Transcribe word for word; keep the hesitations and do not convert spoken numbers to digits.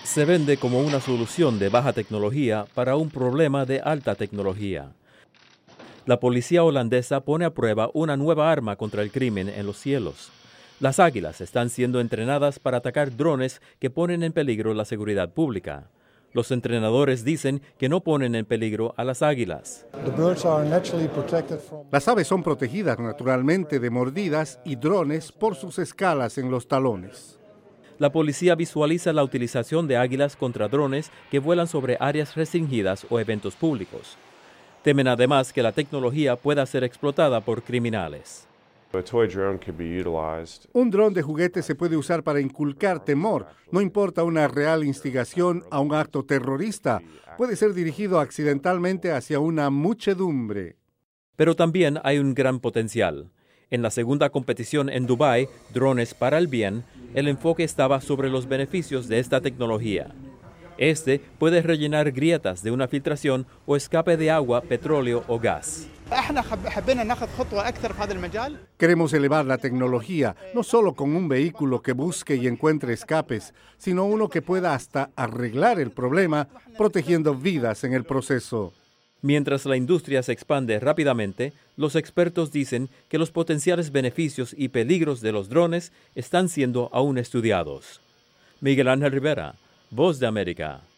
Se vende como una solución de baja tecnología para un problema de alta tecnología. La policía holandesa pone a prueba una nueva arma contra el crimen en los cielos. Las águilas están siendo entrenadas para atacar drones que ponen en peligro la seguridad pública. Los entrenadores dicen que no ponen en peligro a las águilas. Las aves son protegidas naturalmente de mordidas y drones por sus escalas en los talones. La policía visualiza la utilización de águilas contra drones que vuelan sobre áreas restringidas o eventos públicos. Temen además que la tecnología pueda ser explotada por criminales. Un dron de juguete se puede usar para inculcar temor. No importa una real instigación a un acto terrorista. Puede ser dirigido accidentalmente hacia una muchedumbre. Pero también hay un gran potencial. En la segunda competición en Dubái, Drones para el Bien, el enfoque estaba sobre los beneficios de esta tecnología. Este puede rellenar grietas de una filtración o escape de agua, petróleo o gas. Queremos elevar la tecnología, no solo con un vehículo que busque y encuentre escapes, sino uno que pueda hasta arreglar el problema, protegiendo vidas en el proceso. Mientras la industria se expande rápidamente, los expertos dicen que los potenciales beneficios y peligros de los drones están siendo aún estudiados. Miguel Ángel Rivera, Voz de América.